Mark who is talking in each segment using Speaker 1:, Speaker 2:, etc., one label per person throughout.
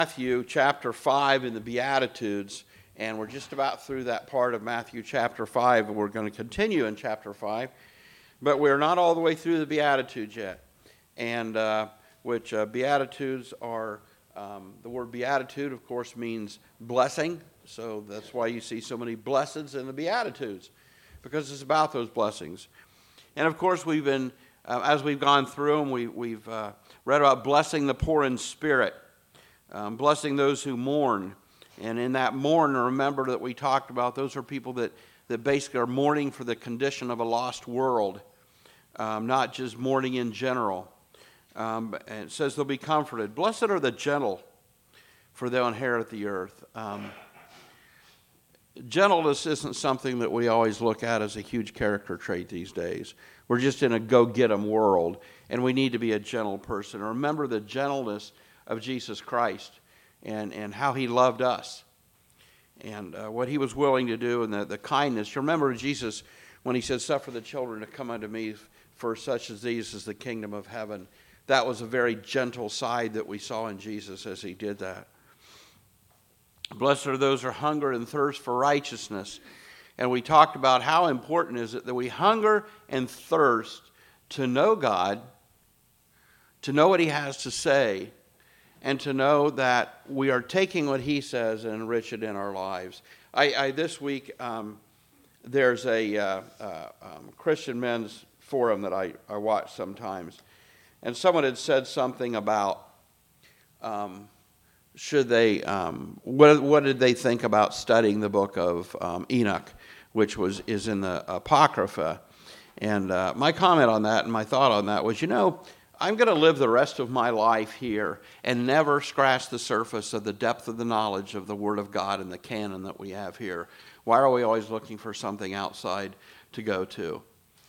Speaker 1: Matthew chapter 5 in the Beatitudes, and we're just about through that part of Matthew chapter 5. We're going to continue in chapter 5, but we're not all the way through the Beatitudes yet. And Beatitudes are, the word beatitude, of course, means blessing. So that's why you see so many blessings in the Beatitudes, because it's about those blessings. And of course, we've been, as we've gone through them, we've read about blessing the poor in spirit. Blessing those who mourn. And in that mourn, remember that we talked about, those are people that basically are mourning for the condition of a lost world, not just mourning in general. And it says they'll be comforted. Blessed are the gentle, for they'll inherit the earth. Gentleness isn't something that we always look at as a huge character trait these days. We're just in a go-get-em world, and we need to be a gentle person. Remember the gentleness of Jesus Christ and how he loved us and what he was willing to do, and the kindness. You remember Jesus when he said, "Suffer the children to come unto me, for such as these is the kingdom of heaven." That was a very gentle side that we saw in Jesus as he did that. Blessed are those who hunger and thirst for righteousness. And we talked about how important is it that we hunger and thirst to know God, to know what he has to say, and to know that we are taking what he says and enrich it in our lives. This week, there's a Christian men's forum that I watch sometimes. And someone had said something about should they, what did they think about studying the book of Enoch, which is in the Apocrypha. And my comment on that and my thought on that was, I'm going to live the rest of my life here and never scratch the surface of the depth of the knowledge of the Word of God and the canon that we have here. Why are we always looking for something outside to go to?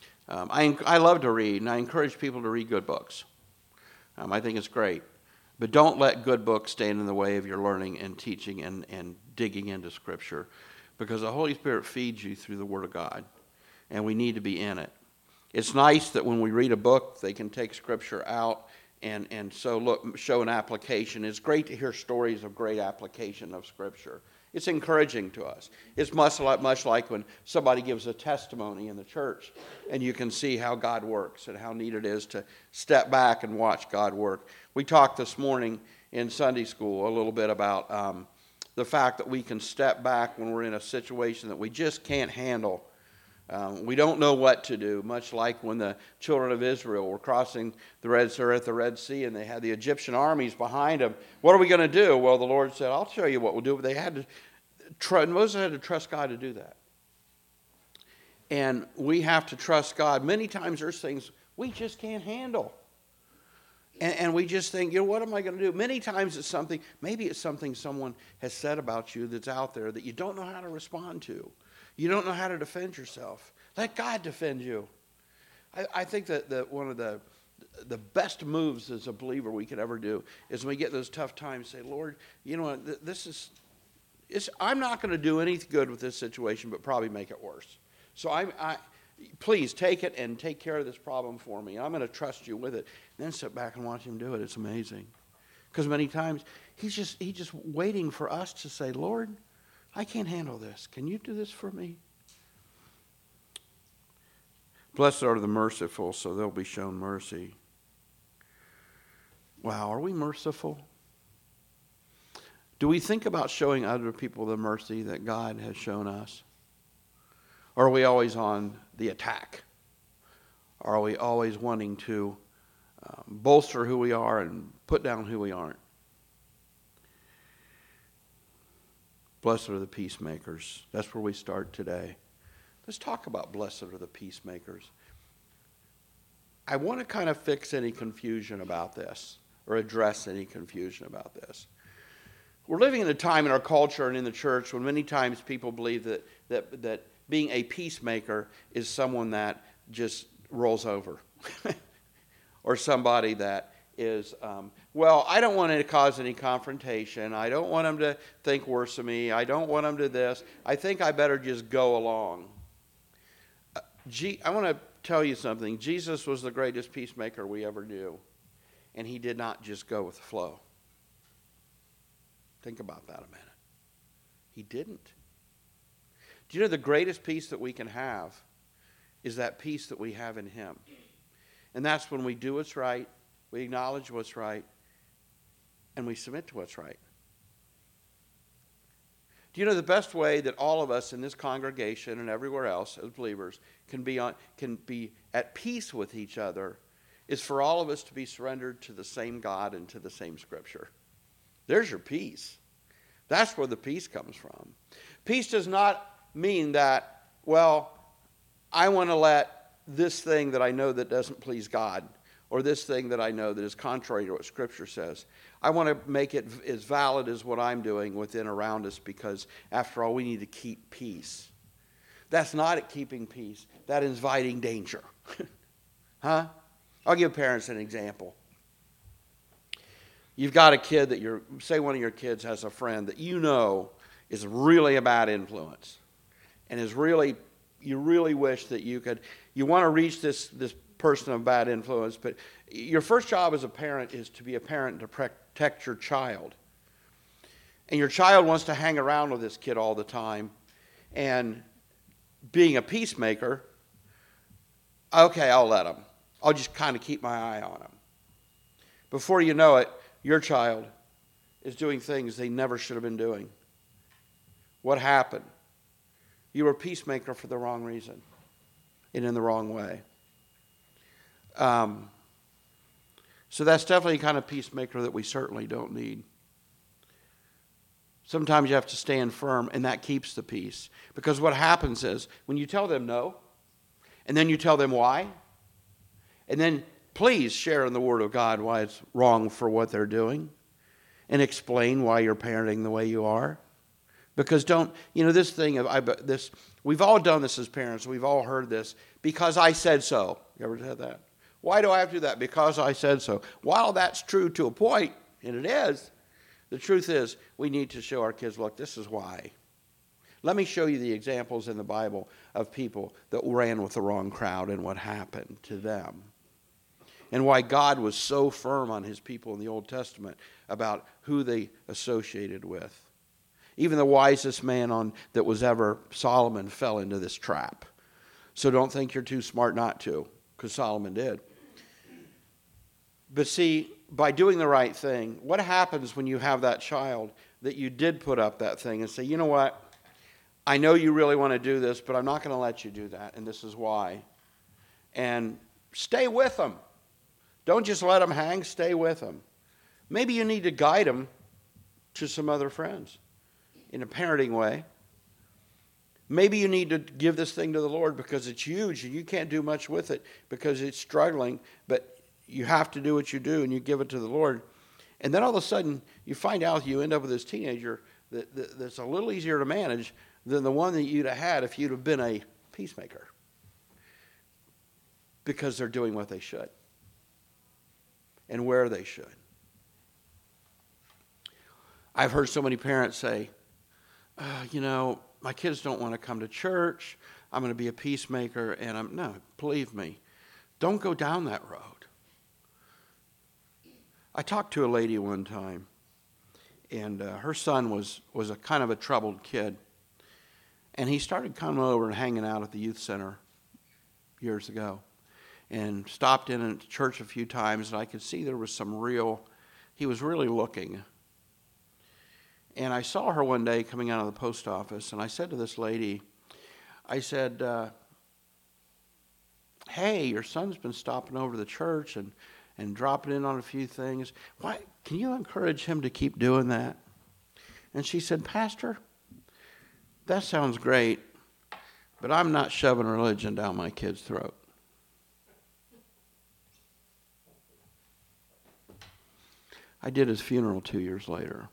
Speaker 1: I love to read, and I encourage people to read good books. I think it's great. But don't let good books stand in the way of your learning and teaching and digging into Scripture, because the Holy Spirit feeds you through the Word of God, and we need to be in it. It's nice that when we read a book, they can take Scripture out and show an application. It's great to hear stories of great application of Scripture. It's encouraging to us. It's much like when somebody gives a testimony in the church, and you can see how God works and how neat it is to step back and watch God work. We talked this morning in Sunday school a little bit about the fact that we can step back when we're in a situation that we just can't handle. We don't know what to do, much like when the children of Israel were crossing the Red Sea and they had the Egyptian armies behind them. What are we going to do? Well, the Lord said, I'll show you what we'll do. But Moses had to trust God to do that. And we have to trust God. Many times there's things we just can't handle. And we just think, what am I going to do? Many times maybe it's something someone has said about you that's out there that you don't know how to respond to. You don't know how to defend yourself. Let God defend you. I think that one of the best moves as a believer we could ever do is when we get those tough times, say, Lord, you know what, I'm not going to do anything good with this situation, but probably make it worse. So please take it and take care of this problem for me. I'm going to trust you with it. And then sit back and watch him do it. It's amazing. Because many times he's just waiting for us to say, Lord, I can't handle this. Can you do this for me? Blessed are the merciful, so they'll be shown mercy. Wow, are we merciful? Do we think about showing other people the mercy that God has shown us? Or are we always on the attack? Are we always wanting to bolster who we are and put down who we aren't? Blessed are the peacemakers. That's where we start today. Let's talk about blessed are the peacemakers. I want to kind of fix any confusion about this, or address any confusion about this. We're living in a time in our culture and in the church when many times people believe that being a peacemaker is someone that just rolls over. Or somebody that is, I don't want to cause any confrontation. I don't want them to think worse of me. I don't want them to this. I think I better just go along. I want to tell you something. Jesus was the greatest peacemaker we ever knew. And he did not just go with the flow. Think about that a minute. He didn't. Do you know the greatest peace that we can have is that peace that we have in him? And that's when we do what's right, we acknowledge what's right, and we submit to what's right. Do you know the best way that all of us in this congregation and everywhere else as believers can be at peace with each other is for all of us to be surrendered to the same God and to the same Scripture. There's your peace. That's where the peace comes from. Peace does not mean that, well, I want to let this thing that I know that doesn't please God, or this thing that I know that is contrary to what Scripture says, I want to make it as valid as what I'm doing within around us, because after all, we need to keep peace. That's not keeping peace. That is inviting danger. Huh? I'll give parents an example. You've got a kid that say one of your kids has a friend that you know is really a bad influence, and you really wish that you want to reach this person of bad influence, but your first job as a parent is to be a parent to protect your child. And your child wants to hang around with this kid all the time, and being a peacemaker, okay, I'll let him. I'll just kind of keep my eye on him. Before you know it, your child is doing things they never should have been doing. What happened? You were a peacemaker for the wrong reason and in the wrong way. So that's definitely the kind of peacemaker that we certainly don't need. Sometimes you have to stand firm, and that keeps the peace. Because what happens is, when you tell them no, and then you tell them why, and then please share in the Word of God why it's wrong for what they're doing, and explain why you're parenting the way you are. Because this thing of we've all done this as parents. We've all heard this. Because I said so. You ever said that? Why do I have to do that? Because I said so. While that's true to a point, and it is, the truth is we need to show our kids, look, this is why. Let me show you the examples in the Bible of people that ran with the wrong crowd and what happened to them. And why God was so firm on his people in the Old Testament about who they associated with. Even the wisest man that was ever, Solomon, fell into this trap. So don't think you're too smart not to, because Solomon did. But see, by doing the right thing, what happens when you have that child that you did put up that thing and say, you know what, I know you really want to do this, but I'm not going to let you do that, and this is why. And stay with them. Don't just let them hang, stay with them. Maybe you need to guide them to some other friends in a parenting way. Maybe you need to give this thing to the Lord because it's huge and you can't do much with it because it's struggling, but you have to do what you do and you give it to the Lord. And then all of a sudden you find out you end up with this teenager that's a little easier to manage than the one that you'd have had if you'd have been a peacemaker, because they're doing what they should and where they should. I've heard so many parents say, my kids don't want to come to church. I'm going to be a peacemaker. And no, believe me, don't go down that road. I talked to a lady one time, and her son was a kind of a troubled kid. And he started coming over and hanging out at the youth center years ago, and stopped in at church a few times, and I could see there was he was really looking. And I saw her one day coming out of the post office, and I said to this lady, I said, hey, your son's been stopping over to the church and dropping in on a few things. Why, can you encourage him to keep doing that? And she said, Pastor, that sounds great, but I'm not shoving religion down my kid's throat. I did his funeral 2 years later.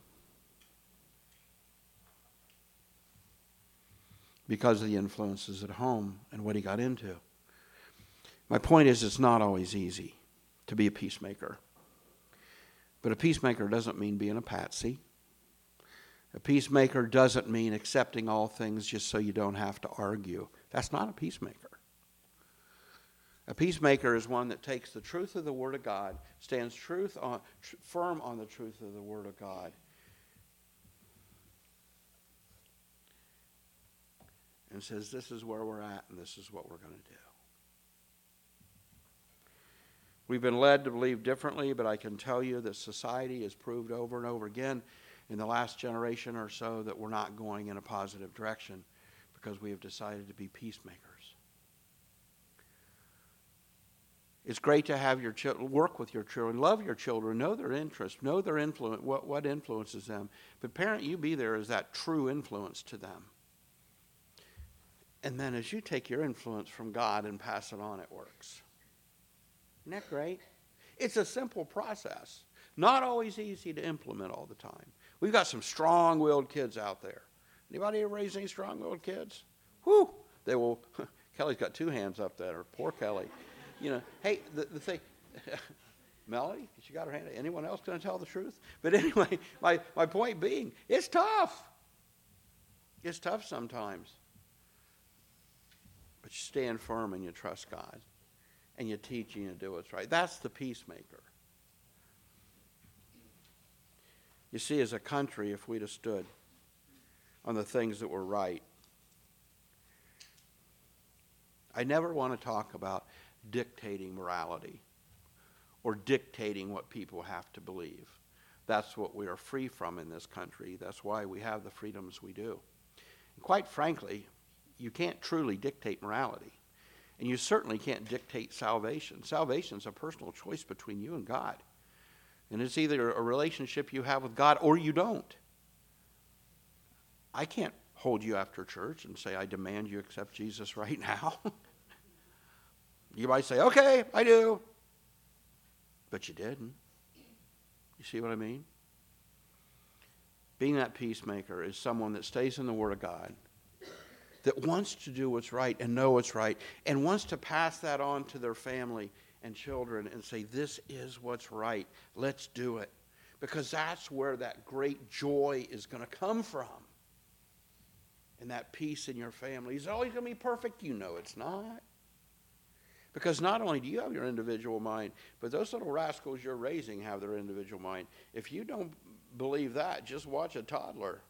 Speaker 1: Because of the influences at home and what he got into. My point is, it's not always easy to be a peacemaker. But a peacemaker doesn't mean being a patsy. A peacemaker doesn't mean accepting all things just so you don't have to argue. That's not a peacemaker. A peacemaker is one that takes the truth of the Word of God, stands firm on the truth of the Word of God, and says, this is where we're at and this is what we're going to do. We've been led to believe differently, but I can tell you that society has proved over and over again in the last generation or so that we're not going in a positive direction because we have decided to be peacemakers. It's great to have your children, work with your children, love your children, know their interests, know their influence, what influences them. But parent, you be there as that true influence to them. And then as you take your influence from God and pass it on, it works. Isn't that great? It's a simple process. Not always easy to implement all the time. We've got some strong-willed kids out there. Anybody raise any strong-willed kids? Whew! They will. Kelly's got two hands up there. Poor Kelly. You know, hey, the thing, Melody, she got her hand. Anyone else going to tell the truth? But anyway, my point being, it's tough. It's tough sometimes. But you stand firm and you trust God. And you teach and you do what's right. That's the peacemaker. You see, as a country, if we'd have stood on the things that were right, I never want to talk about dictating morality or dictating what people have to believe. That's what we are free from in this country. That's why we have the freedoms we do. And quite frankly, you can't truly dictate morality. And you certainly can't dictate salvation. Salvation is a personal choice between you and God. And it's either a relationship you have with God or you don't. I can't hold you after church and say, I demand you accept Jesus right now. You might say, okay, I do. But you didn't. You see what I mean? Being that peacemaker is someone that stays in the Word of God, that wants to do what's right and know what's right, and wants to pass that on to their family and children and say, this is what's right. Let's do it. Because that's where that great joy is going to come from. And that peace in your family. Is it always going to be perfect? You know it's not. Because not only do you have your individual mind, but those little rascals you're raising have their individual mind. If you don't believe that, just watch a toddler.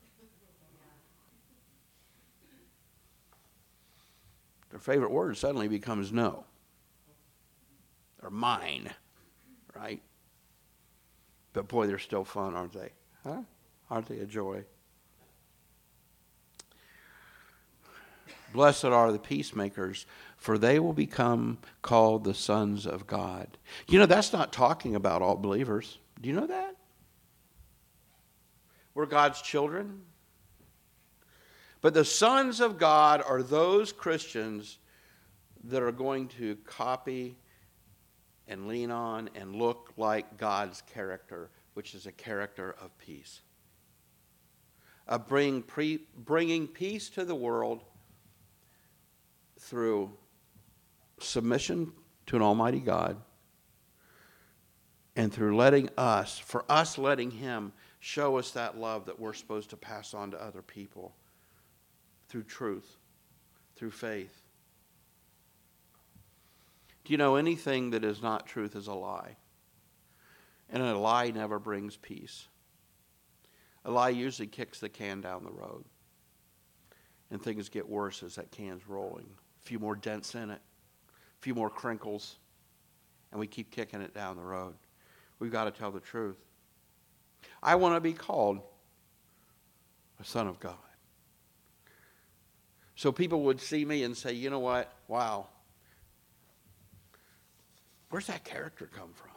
Speaker 1: Their favorite word suddenly becomes no. Or mine, right? But boy, they're still fun, aren't they? Huh? Aren't they a joy? Blessed are the peacemakers, for they will become called the sons of God. You know, that's not talking about all believers. Do you know that? We're God's children. But the sons of God are those Christians that are going to copy and lean on and look like God's character, which is a character of peace. Of bringing peace to the world through submission to an almighty God and through letting Him show us that love that we're supposed to pass on to other people through truth, through faith. Do you know anything that is not truth is a lie? And a lie never brings peace. A lie usually kicks the can down the road. And things get worse as that can's rolling. A few more dents in it, a few more crinkles, and we keep kicking it down the road. We've got to tell the truth. I want to be called a son of God. So people would see me and say, you know what? Wow. Where's that character come from?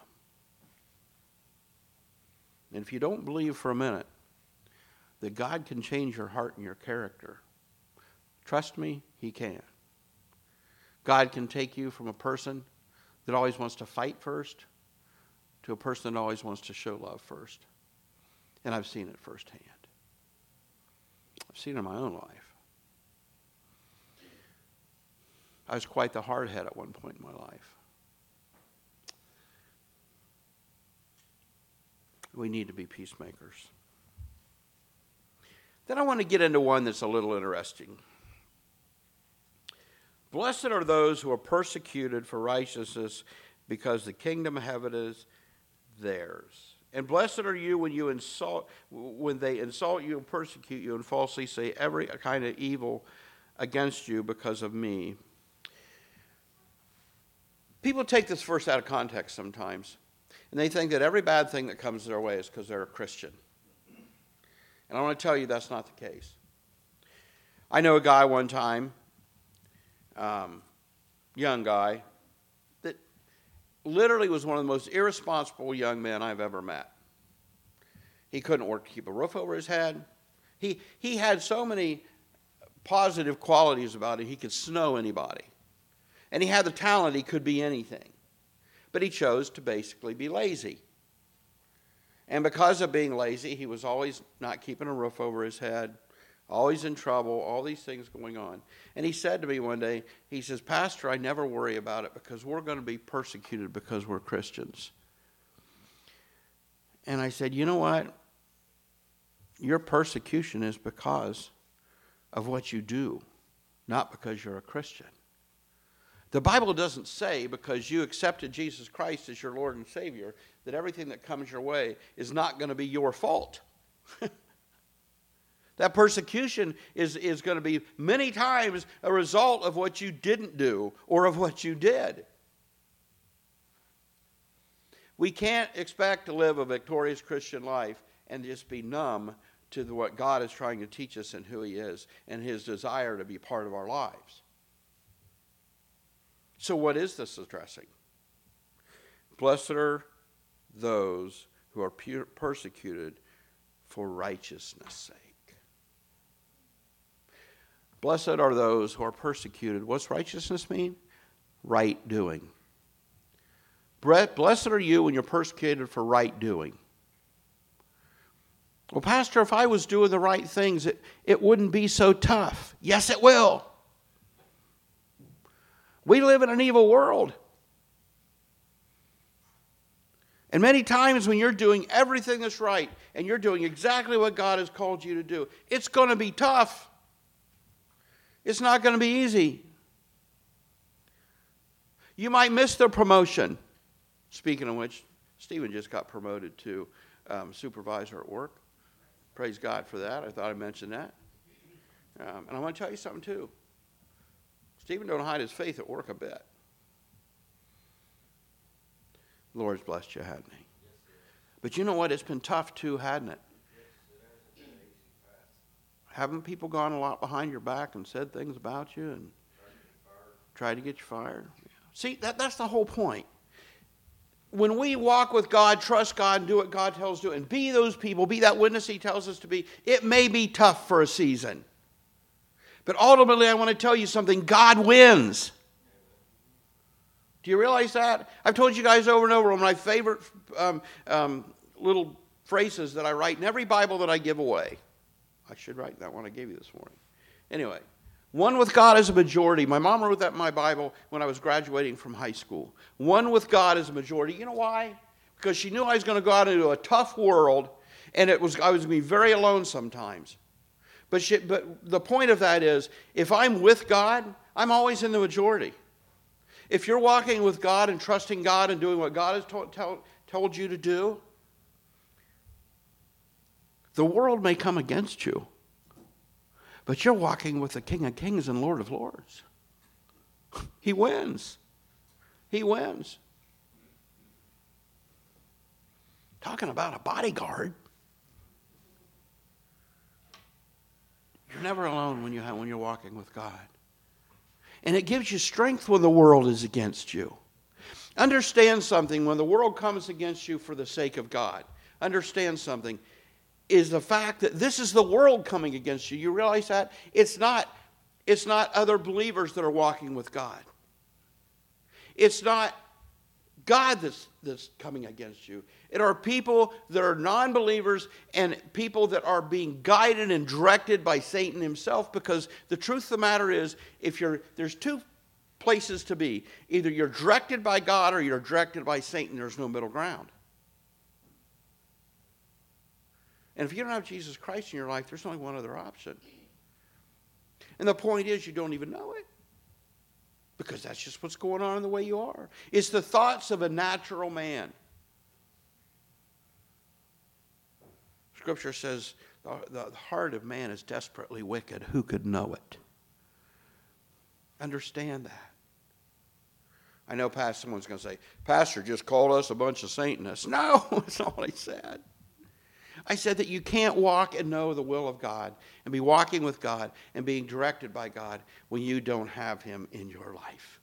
Speaker 1: And if you don't believe for a minute that God can change your heart and your character, trust me, He can. God can take you from a person that always wants to fight first to a person that always wants to show love first. And I've seen it firsthand. I've seen it in my own life. I was quite the hardhead at one point in my life. We need to be peacemakers. Then I want to get into one that's a little interesting. Blessed are those who are persecuted for righteousness, because the kingdom of heaven is theirs. And blessed are you when they insult you and persecute you and falsely say every kind of evil against you because of me. People take this verse out of context sometimes, and they think that every bad thing that comes their way is because they're a Christian. And I want to tell you that's not the case. I know a guy one time, young guy, that literally was one of the most irresponsible young men I've ever met. He couldn't work to keep a roof over his head. He had so many positive qualities about him. He could snow anybody. And he had the talent, he could be anything. But he chose to basically be lazy. And because of being lazy, he was always not keeping a roof over his head, always in trouble, all these things going on. And he said to me one day, he says, Pastor, I never worry about it because we're going to be persecuted because we're Christians. And I said, you know what? Your persecution is because of what you do, not because you're a Christian. The Bible doesn't say because you accepted Jesus Christ as your Lord and Savior that everything that comes your way is not going to be your fault. That persecution is going to be many times a result of what you didn't do or of what you did. We can't expect to live a victorious Christian life and just be numb to what God is trying to teach us and who He is and His desire to be part of our lives. So what is this addressing? Blessed are those who are persecuted for righteousness' sake. Blessed are those who are persecuted. What's righteousness mean? Right doing. Blessed are you when you're persecuted for right doing. Well, Pastor, if I was doing the right things, it wouldn't be so tough. Yes, it will. We live in an evil world. And many times when you're doing everything that's right and you're doing exactly what God has called you to do, it's going to be tough. It's not going to be easy. You might miss the promotion. Speaking of which, Stephen just got promoted to supervisor at work. Praise God for that. I thought I mentioned that. And I want to tell you something too. Stephen don't hide his faith at work a bit. The Lord's blessed you, hasn't He? But you know what? It's been tough too, hasn't it? Haven't people gone a lot behind your back and said things about you and tried to get you fired? See, that's the whole point. When we walk with God, trust God, and do what God tells us to do, and be those people, be that witness He tells us to be, it may be tough for a season. But ultimately, I want to tell you something. God wins. Do you realize that? I've told you guys over and over, one of my favorite little phrases that I write in every Bible that I give away. I should write that one I gave you this morning. Anyway, one with God is a majority. My mom wrote that in my Bible when I was graduating from high school. One with God is a majority. You know why? Because she knew I was going to go out into a tough world, and I was going to be very alone sometimes. But the point of that is, if I'm with God, I'm always in the majority. If you're walking with God and trusting God and doing what God has told you to do, the world may come against you, but you're walking with the King of Kings and Lord of Lords. He wins. He wins. Talking about a bodyguard. You're never alone when you're walking with God. And it gives you strength when the world is against you. Understand something. When the world comes against you for the sake of God, understand something. Is the fact that this is the world coming against you. You realize that? It's not other believers that are walking with God. It's not God that's coming against you. It are people that are non-believers and people that are being guided and directed by Satan himself, because the truth of the matter is, there's two places to be. Either you're directed by God or you're directed by Satan. There's no middle ground. And if you don't have Jesus Christ in your life, there's only one other option. And the point is, you don't even know it. Because that's just what's going on in the way you are. It's the thoughts of a natural man. Scripture says the heart of man is desperately wicked. Who could know it? Understand that. I know someone's going to say, Pastor just called us a bunch of Satanists. No, that's not what I said. I said that you can't walk and know the will of God and be walking with God and being directed by God when you don't have Him in your life.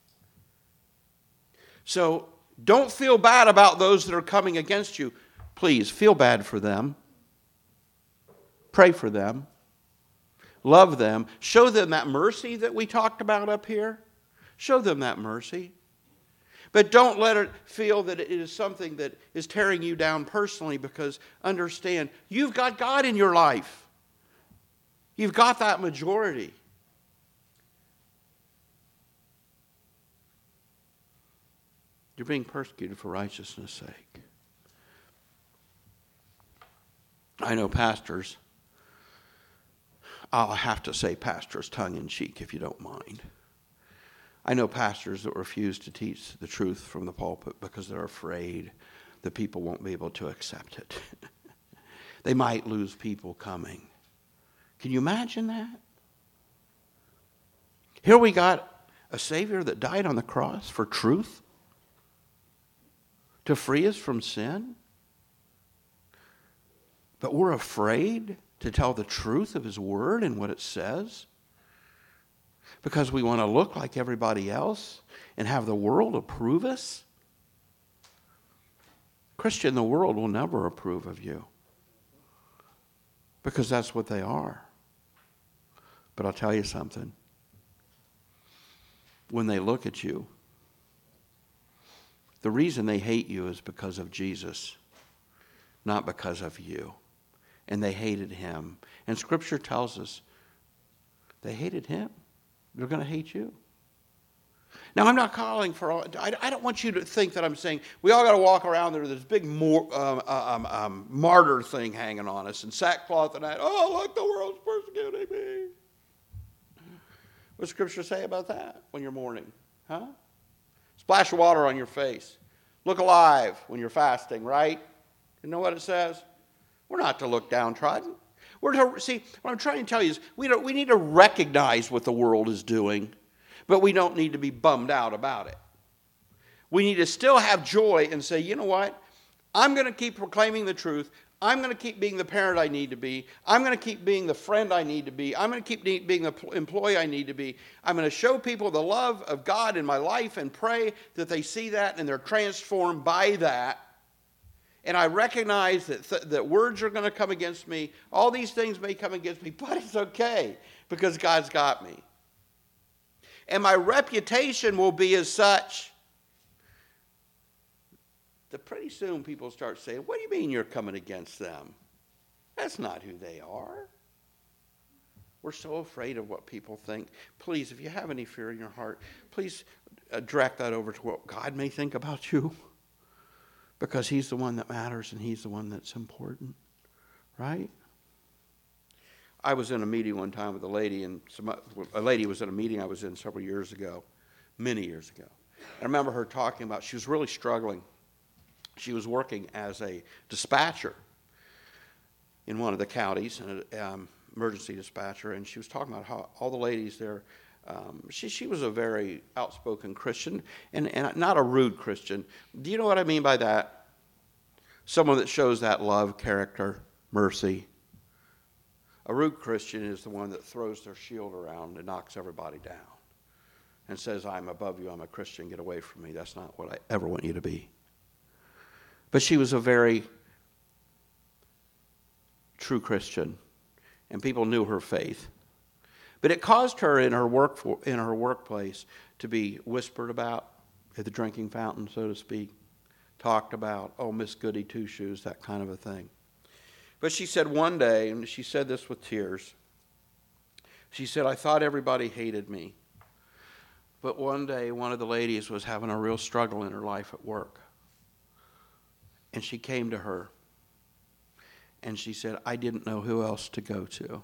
Speaker 1: So don't feel bad about those that are coming against you. Please, feel bad for them. Pray for them. Love them. Show them that mercy that we talked about up here. Show them that mercy. But don't let it feel that it is something that is tearing you down personally, because understand, you've got God in your life. You've got that majority. You're being persecuted for righteousness' sake. I know pastors, I'll have to say pastors tongue-in-cheek if you don't mind. I know pastors that refuse to teach the truth from the pulpit because they're afraid that people won't be able to accept it. They might lose people coming. Can you imagine that? Here we got a Savior that died on the cross for truth, to free us from sin. But we're afraid to tell the truth of His Word and what it says, because we want to look like everybody else and have the world approve us. Christian, the world will never approve of you, because that's what they are. But I'll tell you something. When they look at you, the reason they hate you is because of Jesus, not because of you. And they hated Him. And Scripture tells us they hated Him. They're going to hate you. Now, I'm not calling for all. I don't want you to think that I'm saying we all got to walk around there with this big martyr thing hanging on us and sackcloth and that. Oh, look, the world's persecuting me. What does Scripture say about that when you're mourning? Huh? Splash of water on your face. Look alive when you're fasting, right? You know what it says? We're not to look downtrodden. See, what I'm trying to tell you is we need to recognize what the world is doing, but we don't need to be bummed out about it. We need to still have joy and say, you know what? I'm going to keep proclaiming the truth. I'm going to keep being the parent I need to be. I'm going to keep being the friend I need to be. I'm going to keep being the employee I need to be. I'm going to show people the love of God in my life and pray that they see that and they're transformed by that. And I recognize that words are going to come against me. All these things may come against me, but it's okay because God's got me. And my reputation will be as such that pretty soon people start saying, what do you mean you're coming against them? That's not who they are. We're so afraid of what people think. Please, if you have any fear in your heart, please direct that over to what God may think about you. Because He's the one that matters and He's the one that's important, right? I was in a meeting one time with a lady, and a lady was in a meeting I was in several years ago, many years ago. I remember her talking about, she was really struggling. She was working as a dispatcher in one of the counties, an emergency dispatcher, and she was talking about how all the ladies there, she was a very outspoken Christian, and not a rude Christian. Do you know what I mean by that? Someone that shows that love, character, mercy. A rude Christian is the one that throws their shield around and knocks everybody down and says, I'm above you, I'm a Christian, get away from me. That's not what I ever want you to be. But she was a very true Christian, and people knew her faith. But it caused her in her workplace to be whispered about at the drinking fountain, so to speak, talked about, oh, Miss Goody Two-Shoes, that kind of a thing. But she said one day, and she said this with tears, she said, I thought everybody hated me. But one day, one of the ladies was having a real struggle in her life at work. And she came to her, and she said, I didn't know who else to go to.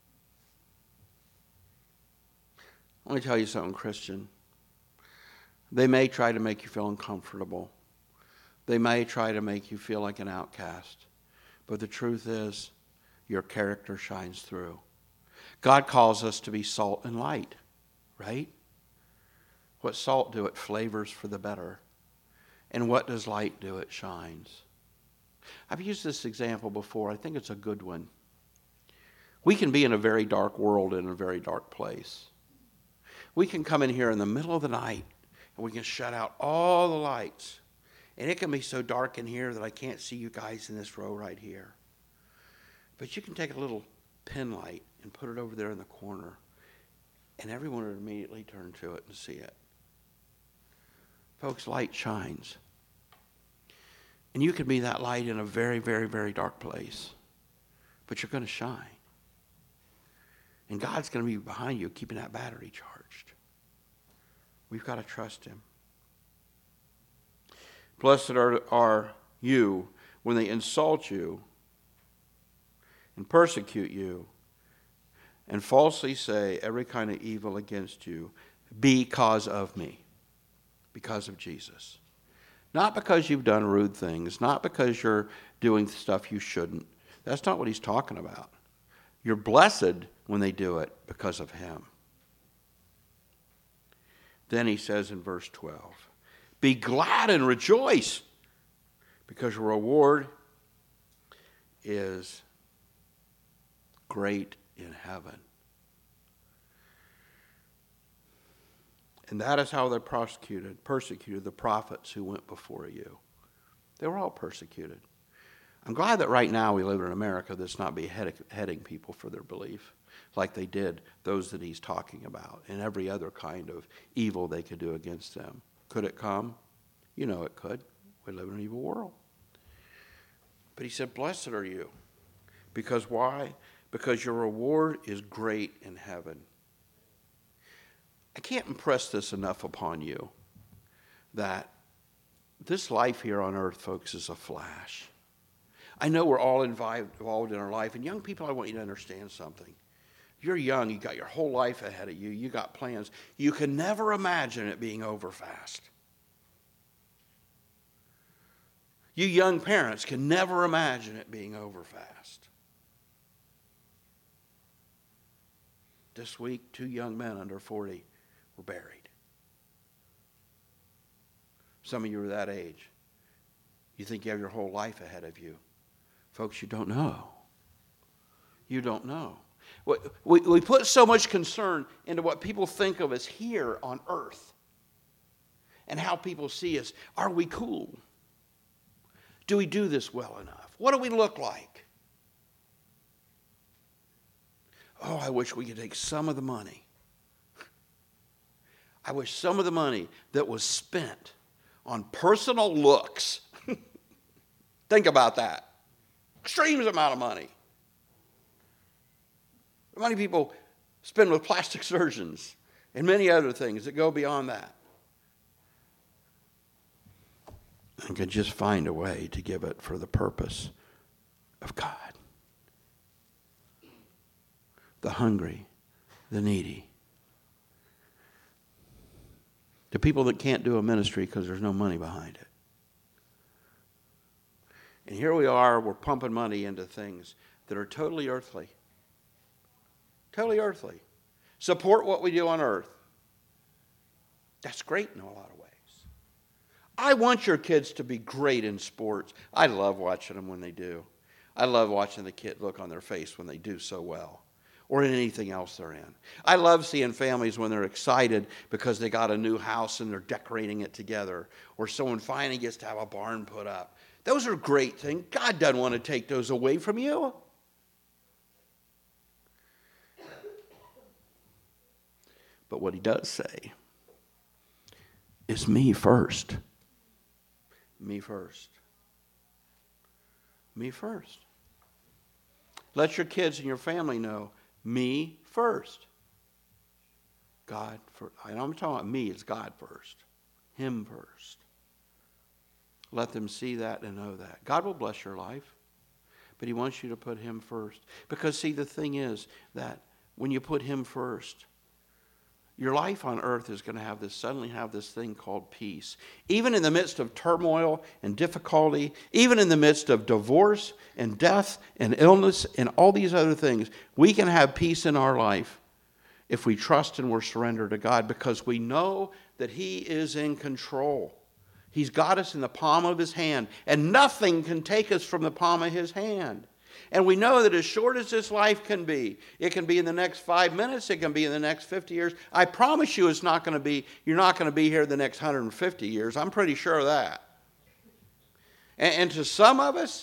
Speaker 1: Let me tell you something, Christian. They may try to make you feel uncomfortable. They may try to make you feel like an outcast. But the truth is, your character shines through. God calls us to be salt and light, right? What salt do? It flavors for the better. And what does light do? It shines. I've used this example before. I think it's a good one. We can be in a very dark world, in a very dark place. We can come in here in the middle of the night and we can shut out all the lights. And it can be so dark in here that I can't see you guys in this row right here. But you can take a little pin light and put it over there in the corner, and everyone would immediately turn to it and see it. Folks, light shines. And you can be that light in a very, very, very dark place. But you're going to shine. And God's going to be behind you, keeping that battery charged. We've got to trust him. Blessed are you when they insult you and persecute you and falsely say every kind of evil against you because of me, because of Jesus. Not because you've done rude things, not because you're doing stuff you shouldn't. That's not what he's talking about. You're blessed when they do it because of him. Then he says in verse 12, be glad and rejoice, because your reward is great in heaven. And that is how they persecuted the prophets who went before you. They were all persecuted. I'm glad that right now we live in America that's not beheading people for their belief like they did those that he's talking about and every other kind of evil they could do against them. Could it come? You know it could. We live in an evil world. But he said, blessed are you. Because why? Because your reward is great in heaven. I can't impress this enough upon you that this life here on earth, folks, is a flash. I know we're all involved in our life. And young people, I want you to understand something. You're young. You got your whole life ahead of you. You got plans. You can never imagine it being over fast. You young parents can never imagine it being over fast. This week, 2 young men under 40 were buried. Some of you are that age. You think you have your whole life ahead of you. Folks, you don't know. You don't know. We put so much concern into what people think of us here on earth and how people see us. Are we cool? Do we do this well enough? What do we look like? Oh, I wish we could take some of the money. I wish some of the money that was spent on personal looks. Think about that. Extreme amount of money. The money people spend with plastic surgeons and many other things that go beyond that. And could just find a way to give it for the purpose of God. The hungry, the needy. The people that can't do a ministry because there's no money behind it. And here we are, we're pumping money into things that are totally earthly. Totally earthly. Support what we do on earth. That's great in a lot of ways. I want your kids to be great in sports. I love watching them when they do. I love watching the kid look on their face when they do so well. Or in anything else they're in. I love seeing families when they're excited because they got a new house and they're decorating it together. Or someone finally gets to have a barn put up. Those are great things. God doesn't want to take those away from you. But what he does say is me first. Me first. Me first. Let your kids and your family know me first. God first. And I'm talking about me, it's God first. Him first. Let them see that and know that. God will bless your life, but he wants you to put him first. Because see, the thing is that when you put him first, your life on earth is going to suddenly have this thing called peace. Even in the midst of turmoil and difficulty, even in the midst of divorce and death and illness and all these other things, we can have peace in our life if we trust and we're surrendered to God, because we know that He is in control. He's got us in the palm of His hand, and nothing can take us from the palm of His hand. And we know that as short as this life can be, it can be in the next 5 minutes, it can be in the next 50 years. I promise you you're not going to be here the next 150 years. I'm pretty sure of that. And to some of us,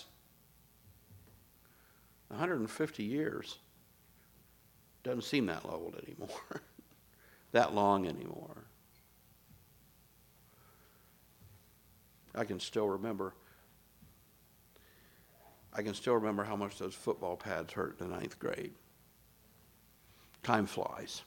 Speaker 1: 150 years doesn't seem that old anymore, that long anymore. I can still remember how much those football pads hurt in the 9th grade. Time flies.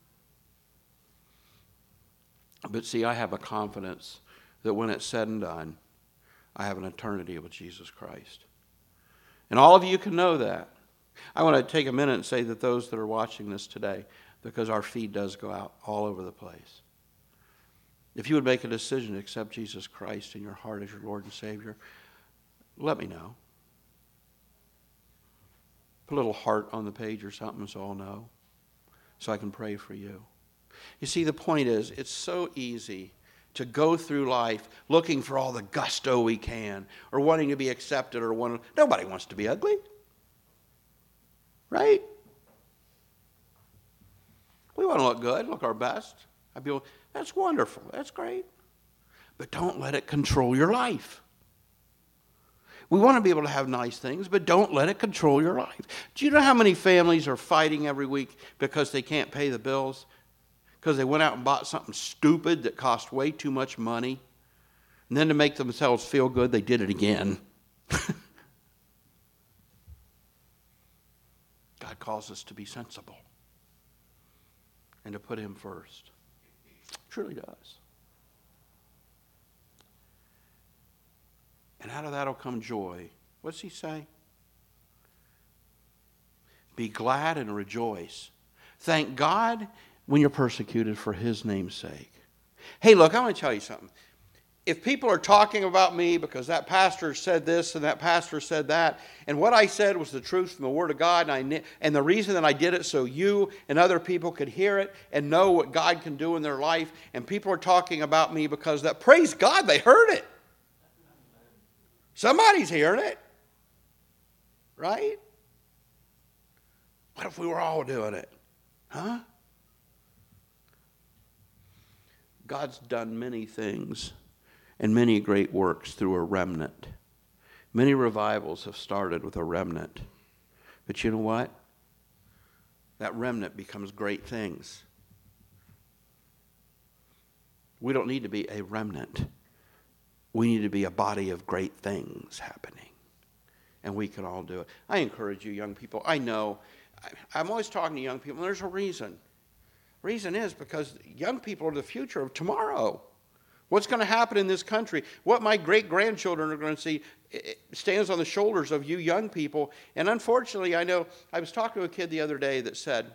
Speaker 1: But see, I have a confidence that when it's said and done, I have an eternity with Jesus Christ. And all of you can know that. I want to take a minute and say that those that are watching this today, because our feed does go out all over the place. If you would make a decision to accept Jesus Christ in your heart as your Lord and Savior, let me know. Put a little heart on the page or something so I'll know, so I can pray for you. You see, the point is, it's so easy to go through life looking for all the gusto we can, or wanting to be accepted, nobody wants to be ugly. Right? We want to look good, look our best. I'd be like, that's wonderful, that's great. But don't let it control your life. We want to be able to have nice things, but don't let it control your life. Do you know how many families are fighting every week because they can't pay the bills? Because they went out and bought something stupid that cost way too much money. And then to make themselves feel good, they did it again. God calls us to be sensible and to put Him first. Truly does. And out of that will come joy. What's He say? Be glad and rejoice. Thank God when you're persecuted for His name's sake. Hey, look, I want to tell you something. If people are talking about me because that pastor said this and that pastor said that, and what I said was the truth from the Word of God, and the reason that I did it so you and other people could hear it and know what God can do in their life, and people are talking about me because that, praise God, they heard it. Somebody's hearing it. Right? What if we were all doing it? Huh? God's done many things and many great works through a remnant. Many revivals have started with a remnant. But you know what? That remnant becomes great things. We don't need to be a remnant. We need to be a body of great things happening. And we can all do it. I encourage you, young people. I know, I'm always talking to young people, and there's a reason. Reason is because young people are the future of tomorrow. What's going to happen in this country, what my great-grandchildren are going to see, stands on the shoulders of you young people. And unfortunately, I know, I was talking to a kid the other day that said,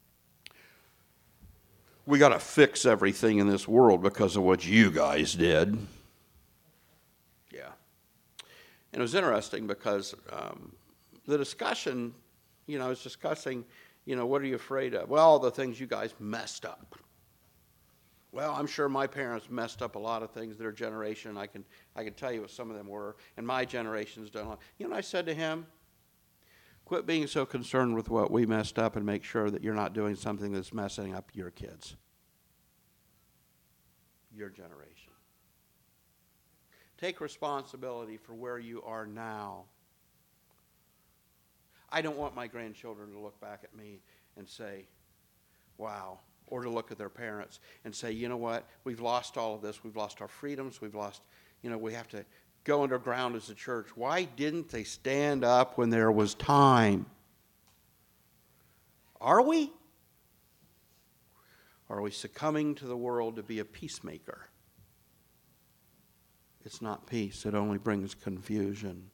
Speaker 1: we got to fix everything in this world because of what you guys did. Yeah. And it was interesting because the discussion, I was discussing, what are you afraid of? Well, the things you guys messed up. Well, I'm sure my parents messed up a lot of things, their generation. I can tell you what some of them were, and my generation's done a lot. You know what I said to him? Quit being so concerned with what we messed up and make sure that you're not doing something that's messing up your kids, your generation. Take responsibility for where you are now. I don't want my grandchildren to look back at me and say, wow, or to look at their parents and say, you know what, we've lost all of this. We've lost our freedoms. We've lost, we have to go underground as a church. Why didn't they stand up when there was time? Are we? Or are we succumbing to the world to be a peacemaker? It's not peace. It only brings confusion.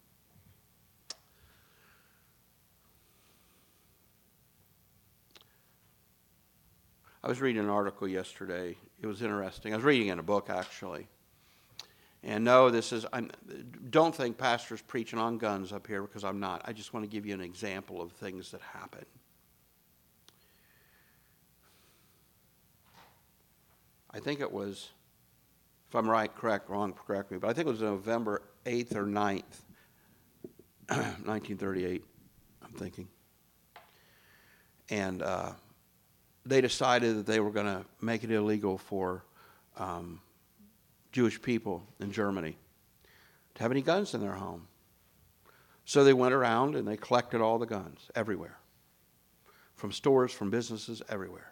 Speaker 1: I was reading an article yesterday. It was interesting. I was reading in a book, actually. And no, don't think pastor's preaching on guns up here, because I'm not. I just want to give you an example of things that happen. I think it was, if I'm right, wrong, correct me, but I think it was November 8th or 9th, 1938, I'm thinking. And they decided that they were going to make it illegal for Jewish people in Germany to have any guns in their home. So they went around and they collected all the guns everywhere, from stores, from businesses, everywhere.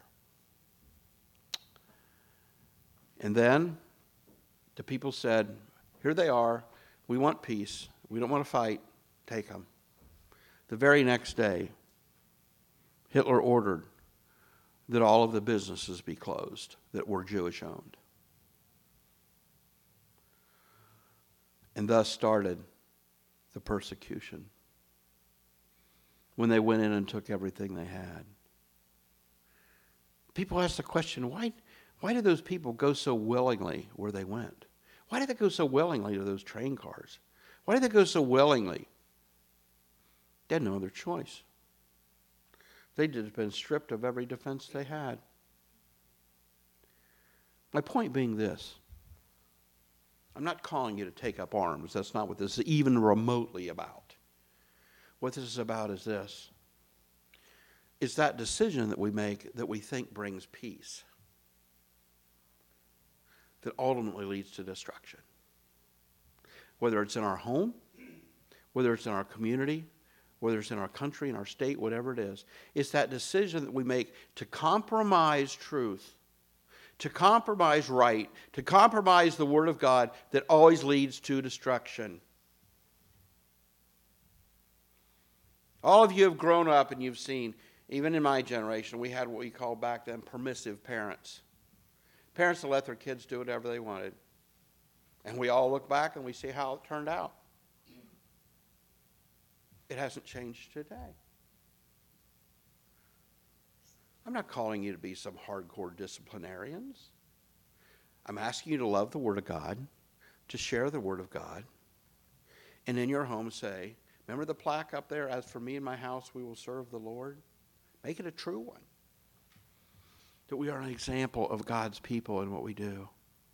Speaker 1: And then the people said, here they are, we want peace, we don't want to fight, take them. The very next day, Hitler ordered that all of the businesses be closed that were Jewish owned. And thus started the persecution when they went in and took everything they had. People ask the question, why did those people go so willingly where they went? Why did they go so willingly to those train cars? Why did they go so willingly? They had no other choice. They'd just been stripped of every defense they had. My point being this. I'm not calling you to take up arms. That's not what this is even remotely about. What this is about is this. It's that decision that we make that we think brings peace, that ultimately leads to destruction. Whether it's in our home, whether it's in our community, whether it's in our country, in our state, whatever it is. It's that decision that we make to compromise truth, to compromise right, to compromise the Word of God that always leads to destruction. All of you have grown up and you've seen, even in my generation, we had what we called back then permissive parents. Parents that let their kids do whatever they wanted. And we all look back and we see how it turned out. It hasn't changed today. I'm not calling you to be some hardcore disciplinarians. I'm asking you to love the Word of God, to share the Word of God, and in your home say, remember the plaque up there, as for me and my house, we will serve the Lord? Make it a true one. That we are an example of God's people in what we do.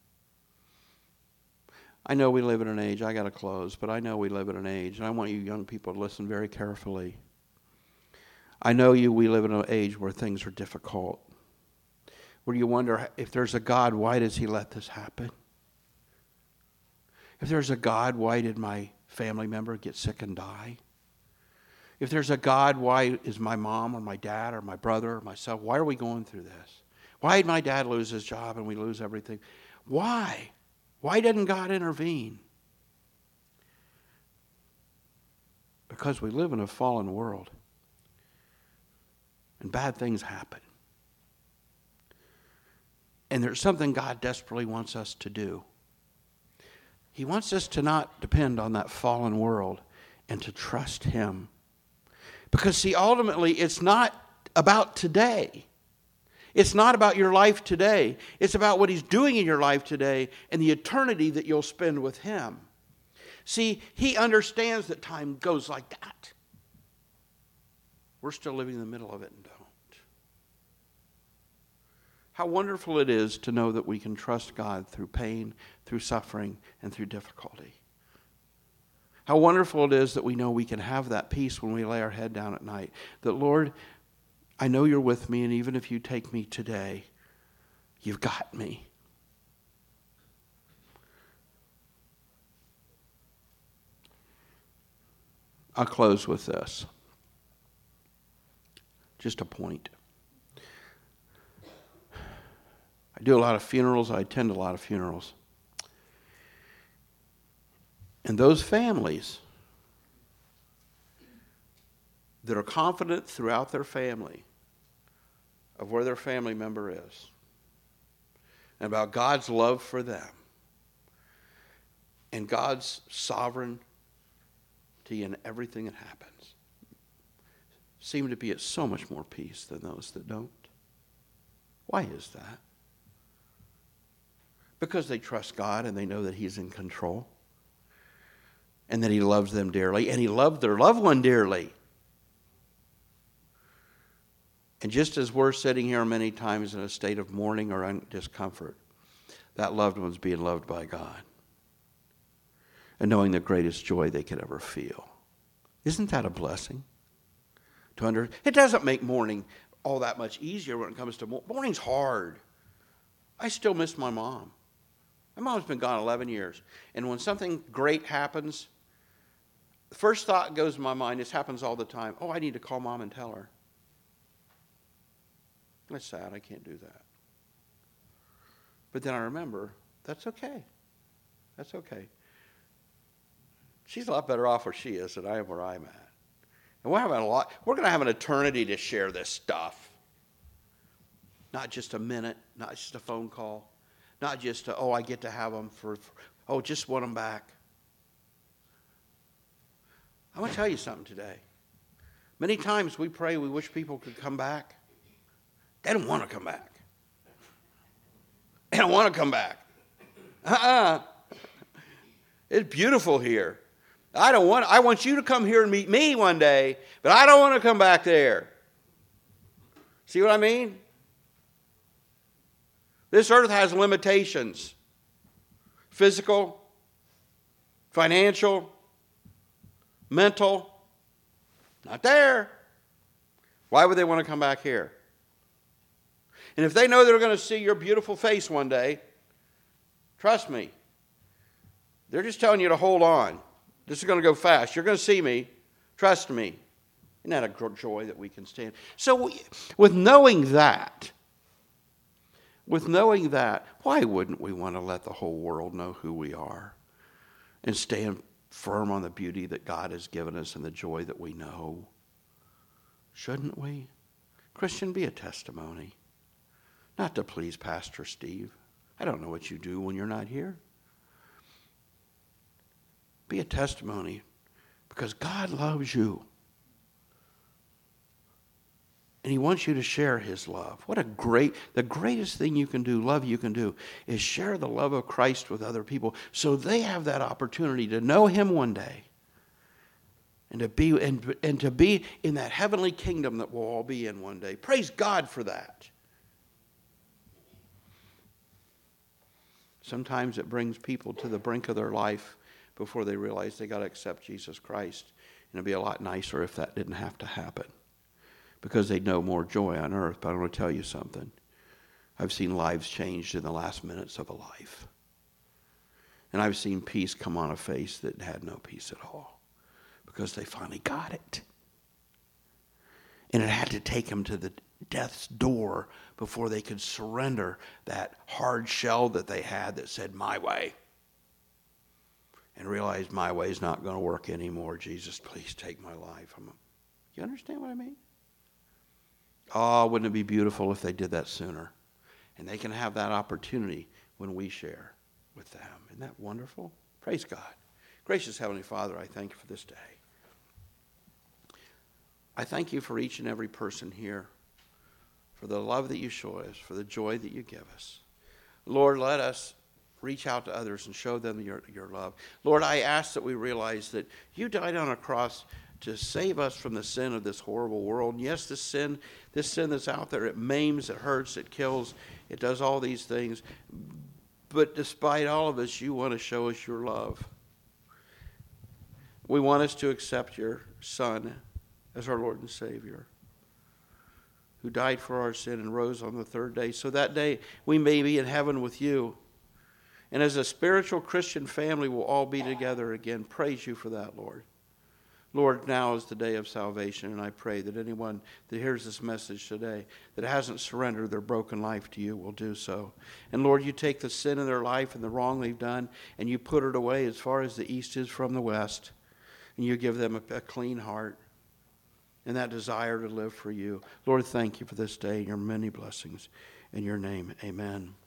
Speaker 1: I know we live in an age, I got to close, but I know we live in an age, and I want you young people to listen very carefully. I know we live in an age where things are difficult, where you wonder, if there's a God, why does he let this happen? If there's a God, why did my family member get sick and die? If there's a God, why is my mom or my dad or my brother or myself, why are we going through this? Why did my dad lose his job and we lose everything? Why? Why didn't God intervene? Because we live in a fallen world. And bad things happen. And there's something God desperately wants us to do. He wants us to not depend on that fallen world and to trust him. Because, see, ultimately, it's not about today. It's not about your life today. It's about what he's doing in your life today and the eternity that you'll spend with him. See, he understands that time goes like that. We're still living in the middle of it and don't. How wonderful it is to know that we can trust God through pain, through suffering, and through difficulty. How wonderful it is that we know we can have that peace when we lay our head down at night. That, Lord, I know you're with me, and even if you take me today, you've got me. I'll close with this. Just a point. I do a lot of funerals. I attend a lot of funerals. And those families that are confident throughout their family of where their family member is and about God's love for them and God's sovereignty in everything that happens seem to be at so much more peace than those that don't. Why is that? Because they trust God and they know that he's in control and that he loves them dearly and he loved their loved one dearly. And just as we're sitting here many times in a state of mourning or discomfort, that loved one's being loved by God and knowing the greatest joy they could ever feel. Isn't that a blessing? It doesn't make mourning all that much easier when it comes to mourning's hard. I still miss my mom. My mom's been gone 11 years. And when something great happens, the first thought goes in my mind, this happens all the time, I need to call Mom and tell her. That's sad, I can't do that. But then I remember, that's okay. That's okay. She's a lot better off where she is than I am where I'm at. And we're going to have an eternity to share this stuff. Not just a minute, not just a phone call, not just I get to have them just want them back. I want to tell you something today. Many times we pray, we wish people could come back. They don't want to come back. They don't want to come back. It's beautiful here. I want you to come here and meet me one day, but I don't want to come back there. See what I mean? This earth has limitations. Physical, financial, mental. Not there. Why would they want to come back here? And if they know they're going to see your beautiful face one day, trust me, they're just telling you to hold on. This is going to go fast. You're going to see me. Trust me. Isn't that a joy that we can stand? So with knowing that, why wouldn't we want to let the whole world know who we are and stand firm on the beauty that God has given us and the joy that we know? Shouldn't we? Christian, be a testimony. Not to please Pastor Steve. I don't know what you do when you're not here. Be a testimony because God loves you. And he wants you to share his love. The greatest thing you can do, is share the love of Christ with other people so they have that opportunity to know him one day and to be in that heavenly kingdom that we'll all be in one day. Praise God for that. Sometimes it brings people to the brink of their life before they realize they got to accept Jesus Christ. And it'd be a lot nicer if that didn't have to happen, because they'd know more joy on earth. But I want to tell you something. I've seen lives changed in the last minutes of a life. And I've seen peace come on a face that had no peace at all because they finally got it. And it had to take them to the death's door before they could surrender that hard shell that they had that said, my way. And realize my way is not going to work anymore. Jesus, please take my life. You understand what I mean? Oh, wouldn't it be beautiful if they did that sooner? And they can have that opportunity when we share with them. Isn't that wonderful? Praise God. Gracious Heavenly Father, I thank you for this day. I thank you for each and every person here, for the love that you show us, for the joy that you give us. Lord, let us reach out to others and show them your love. Lord, I ask that we realize that you died on a cross to save us from the sin of this horrible world. And yes, this sin that's out there, it maims, it hurts, it kills, it does all these things. But despite all of us, you want to show us your love. We want us to accept your Son as our Lord and Savior, who died for our sin and rose on the third day, so that day we may be in heaven with you. And as a spiritual Christian family, we'll all be together again. Praise you for that, Lord. Lord, now is the day of salvation, and I pray that anyone that hears this message today that hasn't surrendered their broken life to you will do so. And Lord, you take the sin in their life and the wrong they've done, and you put it away as far as the east is from the west, and you give them a clean heart and that desire to live for you. Lord, thank you for this day and your many blessings. In your name, amen.